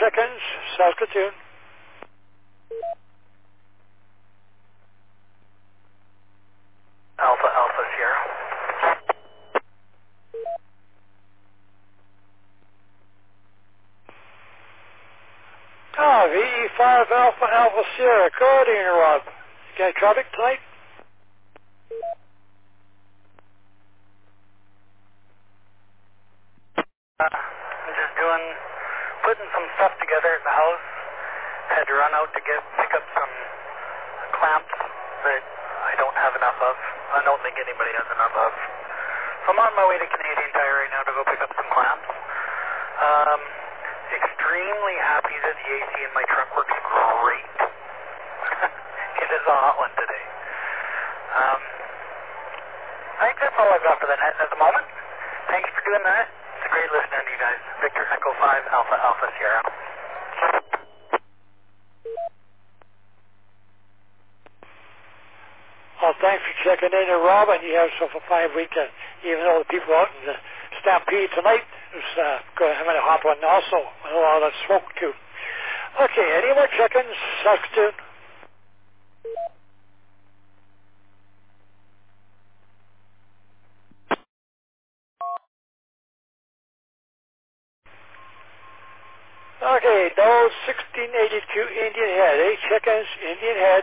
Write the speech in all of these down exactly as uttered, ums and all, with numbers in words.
chickens, Saskatoon. Alpha Alpha Sierra. Ah, V E five Alpha Alpha Sierra. Good evening, Rob. You got traffic tonight? Uh, I'm just doing, putting some stuff together at the house. Had to run out to get pick up some clamps that I don't have enough of. I don't think anybody has enough of. So I'm on my way to Canadian Tire right now to go pick up some clamps. Um, extremely happy that the A C in my truck works great. It is a hot one today. Um, I think that's all I've got for the net at the moment. Thanks for doing that. It's a great listening to you guys. Victor Echo five Alpha Alpha Sierra. Well, thanks for checking in, and Rob, and you have yourself a fine weekend. Even though the people out in the Stampede tonight is uh, going to have a hot one also, with a lot of smoke too. Okay, any more chickens, Saskatoon? Okay, those sixteen eighty-two Indian Head, eight chickens, Indian Head.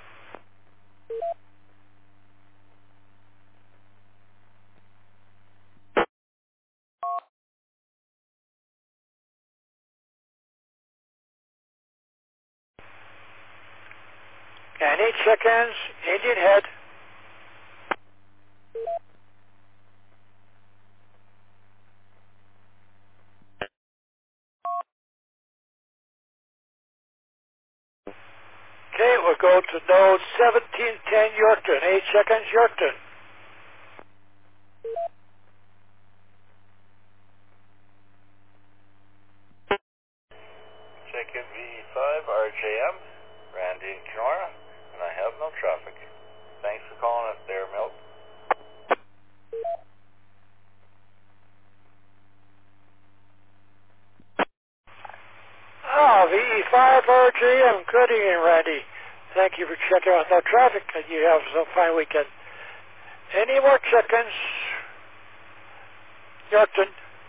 And eight chickens, Indian Head. Okay, we'll go to node seventeen ten Yorkton, eight chickens, Yorkton. Chicken V five R J M, Randy and Kenora, and I have no traffic. Thanks for calling us there, Milt. Ah, V E five R J M, good evening, Randy. Thank you for checking out no traffic, and you have some fine weekend. Any more chickens, Yorkton?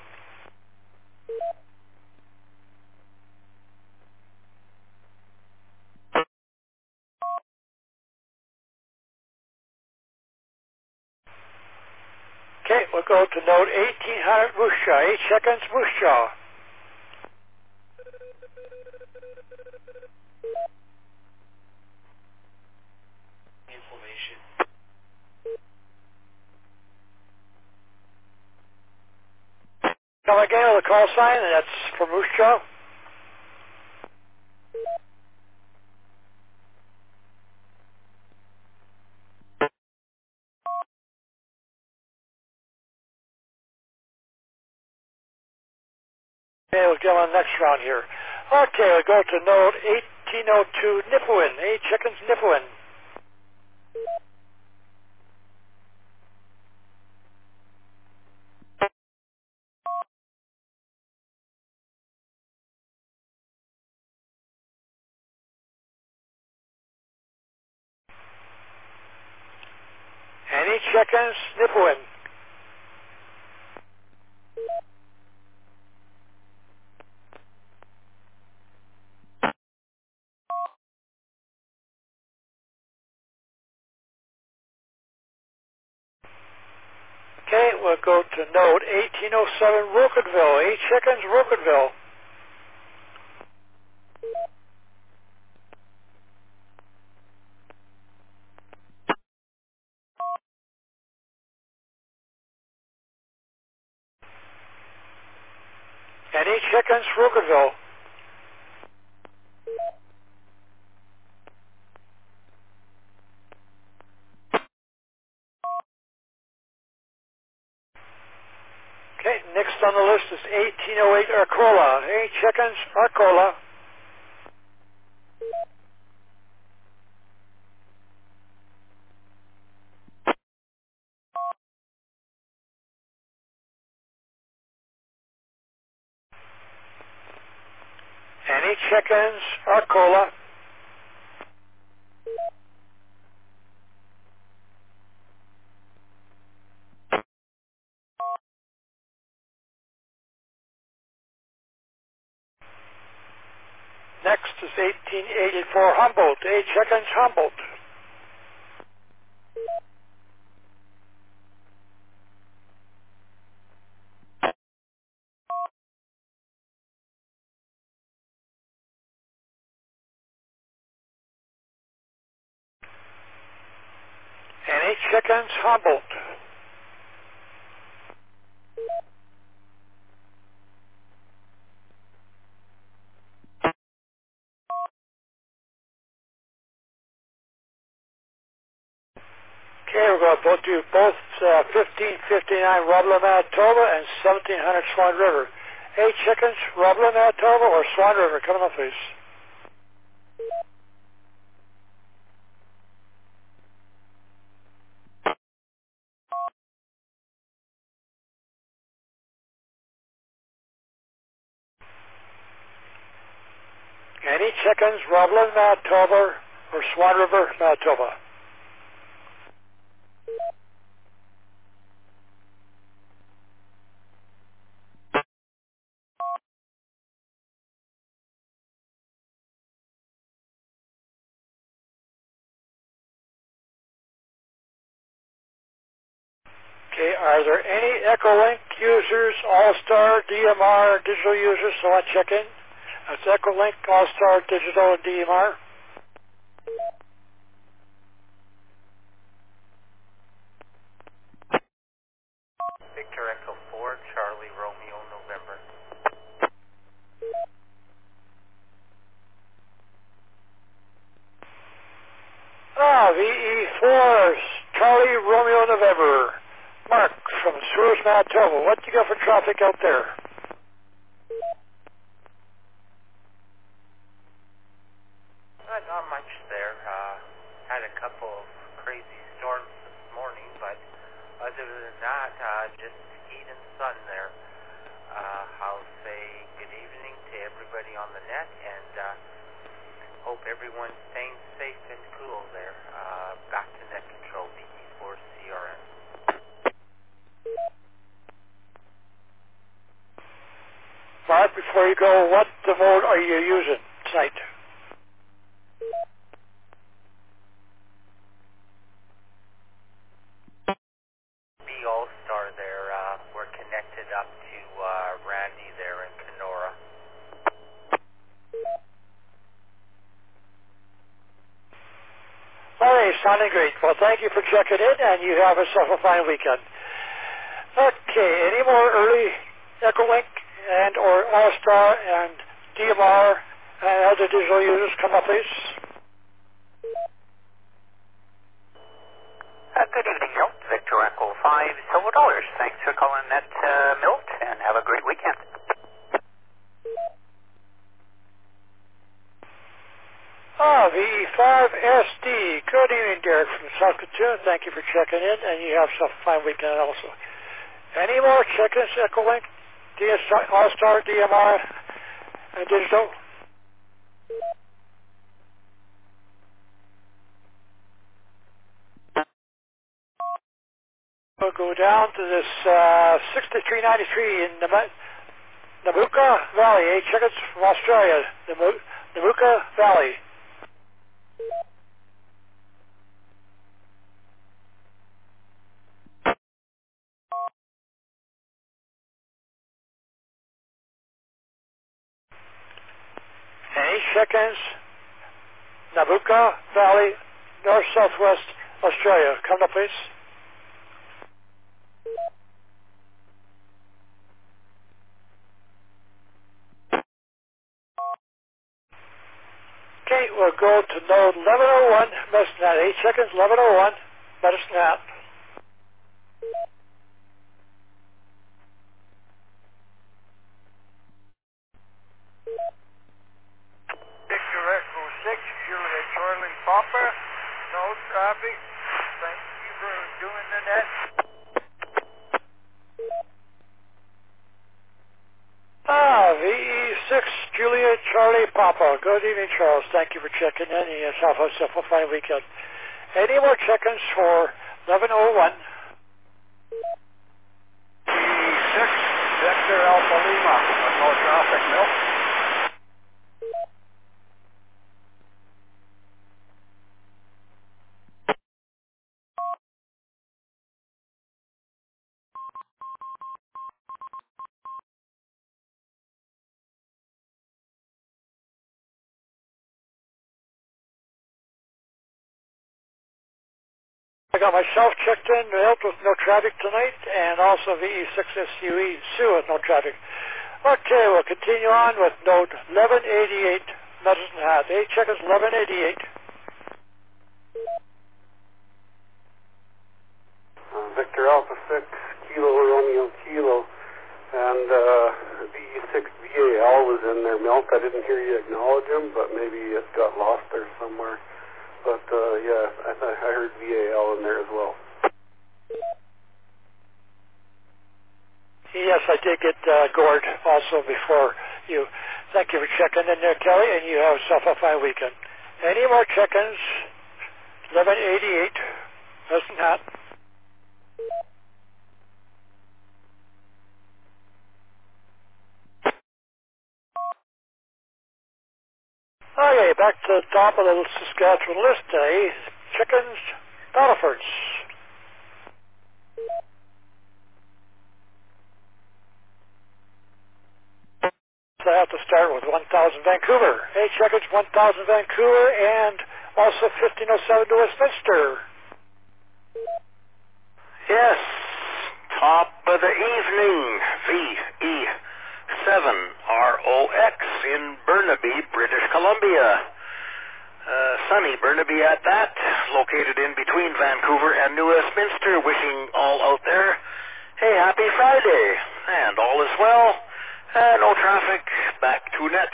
Okay, we'll go to node eighteen hundred Moose Jaw, eight chickens, Moose Jaw. Inflammation. Come again with a call sign, and that's for Moose Jaw. Okay, we'll get on the next round here. Okay, we'll go to node eighteen oh two Nipawin, eight chickens, Nipawin. Any chickens, Nipawin. Okay, we'll go to node eighteen oh seven Rocanville, eight chickens, Rocanville. Any chickens, Rocanville. Okay, next on the list is eighteen oh eight Arcola, eight chickens, Arcola. Any chickens, Arcola? Next is eighteen eighty-four Humboldt. Eight chickens, Humboldt. Any chickens, Humboldt. Okay, we're going to both do both uh, fifteen fifty-nine Roblin, Manitoba and seventeen hundred Swan River. Eight chickens, Roblin, Manitoba or Swan River? Coming up, please. Any chickens, Roblin, Manitoba or Swan River, Manitoba? Okay, are there any Echolink users, All-Star, D M R, digital users? So I check in. That's Echolink, All-Star, digital, and D M R. Victor Echo four, Charlie Romeo November. Ah, V E four, Charlie Romeo November. Mark from Sewers, Manitoba. What do you got for traffic out there? Uh, not much there. Uh, had a couple of crazy storms this morning, but other than that, uh, just heat and sun there. Uh, I'll say good evening to everybody on the net, and uh, hope everyone's staying safe and cool there. Uh, back to net control, V E four C R N. Mark, before you go, what the mode are you using tonight? B All-Star there. Uh, we're connected up to uh, Randy there in Kenora. All right, sounding great. Well, thank you for checking in, and you have yourself a fine weekend. Okay, any more early Echolink and or All-Star and D M R and other digital users? Come up, please. Uh, good evening, Milt. Victor Echo five, Silver Dollars. Thanks for calling that, uh, Milt, and have a great weekend. Ah, V E five S D. Good evening, Derek from Saskatoon. Thank you for checking in, and you have yourself a fine weekend also. Any more chickens, Echolink, D S All-Star, D M R, and digital? We'll go down to this uh, sixty-three ninety-three in Nam- Namuka Valley. Eight chickens from Australia, Nam- Namuka Valley. Any chickens, Namuka Valley, north southwest Australia. Come up, please. Okay, we'll go to node eleven oh one, Medicine Hat. Eight chickens, eleven oh one, Medicine Hat. Victor Echo six, Juliet Charlie Popper. No traffic. Thank you for doing the net. Ah, V E six, Juliet Charlie Papa. Good evening, Charles. Thank you for checking in. You have yourself a fine weekend. Any more check-ins for eleven oh one? six, Victor Alpha Lima. No traffic, Milt. I got myself checked in, Milt, with no traffic tonight, and also V E six S U E, Sue, with no traffic. Okay, we'll continue on with note eleven eighty-eight, Medicine Hat. Eight check-ins, eleven eighty-eight. Uh, Victor Alpha six, Kilo Romeo Kilo, and uh, V E six V A L was in there, Milk. I didn't hear you acknowledge him, but maybe it got lost there somewhere. But uh, yeah, I, th- I heard V A L in there as well. Yes, I did get uh, Gord also before you. Thank you for checking in there, Kelly, and you have yourself a fine weekend. Any more check-ins? eleven eighty-eight, Medicine Hat. Okay, back to the top of the Saskatchewan list today. Chickens, Battlefords. So I have to start with one thousand Vancouver. Eight chickens, one thousand Vancouver, and also fifteen oh seven to Westminster. Yes, top of the evening, V E seven R O X in Burnaby, British Columbia. Uh, sunny Burnaby at that, located in between Vancouver and New Westminster, wishing all out there a happy Friday, and all is well, uh, no traffic, back to net.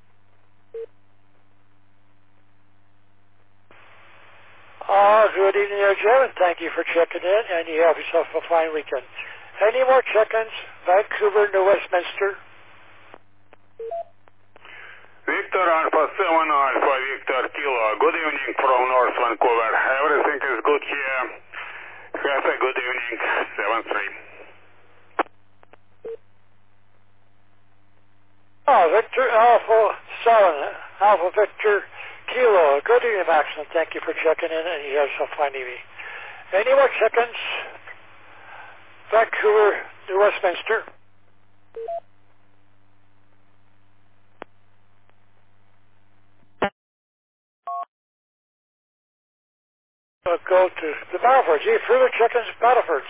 Oh, good evening there, Jim, and thank you for checking in, and you have yourself a fine weekend. Any more check-ins? Vancouver, New Westminster? Victor Alpha seven Alpha Victor Kilo. Good evening from North Vancouver. Everything is good here. Have a good evening. seven three. Oh, Victor Alpha seven Alpha Victor Kilo. Good evening, Max, and thank you for checking in, and you have yourself a fine evening. Any more check-ins? Vancouver, New Westminster? We'll go to the Battlefords. Any further check-ins? Battlefords.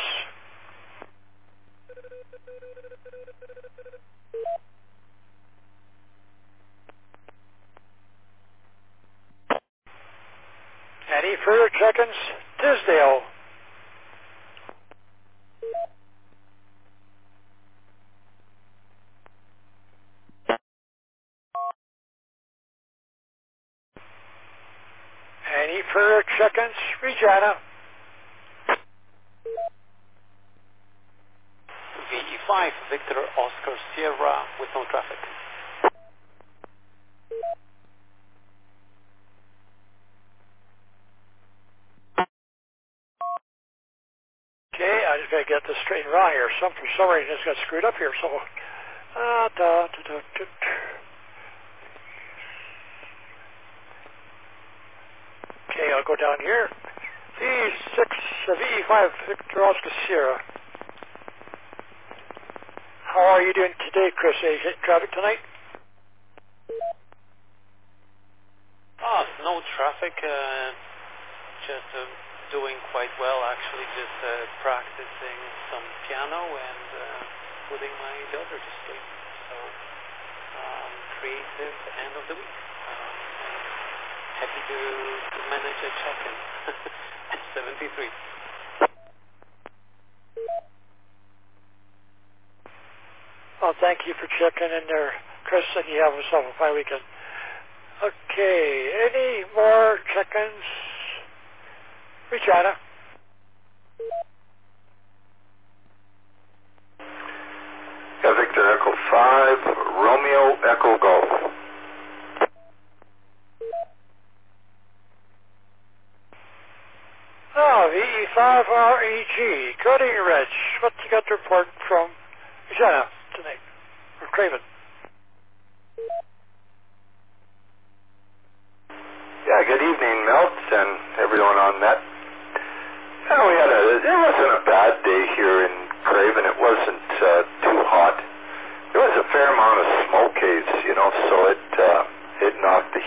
Any further check-ins? Tisdale. Any further check-ins? Regina. V E five, Victor Oscar Sierra with no traffic. Okay, I just got to get this straight and right here. Some, for some reason, it's got screwed up here, so... Uh, da, da, da, da. Okay, I'll go down here. V six, uh, V five, Victor Oscar Sierra. How are you doing today, Chris? Are you hitting traffic tonight? Ah, no traffic. Uh, just uh, doing quite well, actually. Just uh, practicing some piano and uh, putting my daughter to sleep. So, um, creative end of the week. Um, happy to, to manage a check-in at seventy-three. Well, thank you for checking in there, Chris, and you have yourself a fine weekend. Okay, any more check-ins? Regina. Yeah, Victor Echo five, Romeo Echo Golf. five R E G. Cody Reg, what you got to report from Regina tonight? Or Craven? Yeah, good evening, Milt, and everyone on that. Yeah, we had a, it wasn't a